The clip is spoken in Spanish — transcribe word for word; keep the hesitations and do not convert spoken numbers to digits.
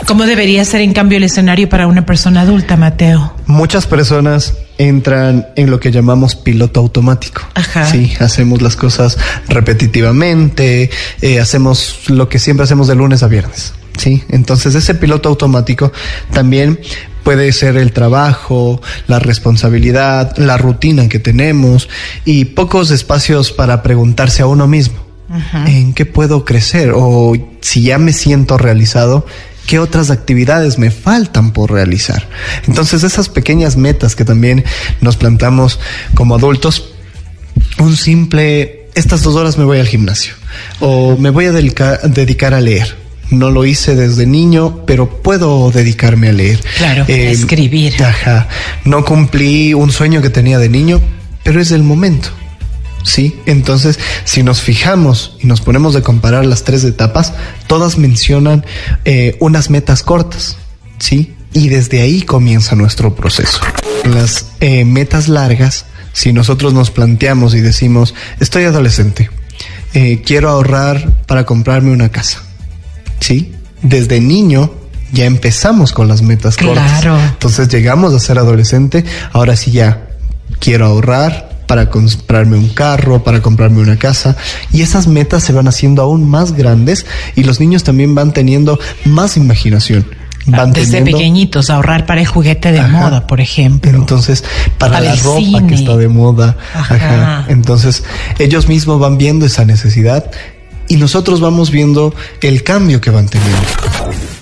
¿Cómo debería ser, en cambio, el escenario para una persona adulta, Mateo? Muchas personas entran en lo que llamamos piloto automático. Ajá. Sí, hacemos las cosas repetitivamente, eh, hacemos lo que siempre hacemos de lunes a viernes. Sí, entonces ese piloto automático también puede ser el trabajo, la responsabilidad, la rutina que tenemos y pocos espacios para preguntarse a uno mismo. Uh-huh. ¿En qué puedo crecer? O si ya me siento realizado, ¿qué otras actividades me faltan por realizar? Entonces esas pequeñas metas que también nos plantamos como adultos, un simple, estas dos horas me voy al gimnasio o me voy a dedicar, dedicar a leer. No lo hice desde niño, pero puedo dedicarme a leer. Claro, eh, a escribir. Ajá. No cumplí un sueño que tenía de niño, pero es el momento. Sí, entonces si nos fijamos y nos ponemos a comparar las tres etapas, todas mencionan eh, unas metas cortas, ¿sí? Y desde ahí comienza nuestro proceso. Las eh, metas largas, si nosotros nos planteamos y decimos, estoy adolescente, eh, quiero ahorrar para comprarme una casa, ¿sí? Desde niño ya empezamos con las metas cortas. Claro. Entonces llegamos a ser adolescente, ahora sí ya quiero ahorrar para comprarme un carro, para comprarme una casa, y esas metas se van haciendo aún más grandes y los niños también van teniendo más imaginación. Van Desde teniendo... pequeñitos, ahorrar para el juguete de Ajá. moda, por ejemplo. Entonces, para, para la ropa cine. que está de moda. Ajá. Ajá. Entonces, ellos mismos van viendo esa necesidad y nosotros vamos viendo el cambio que van teniendo.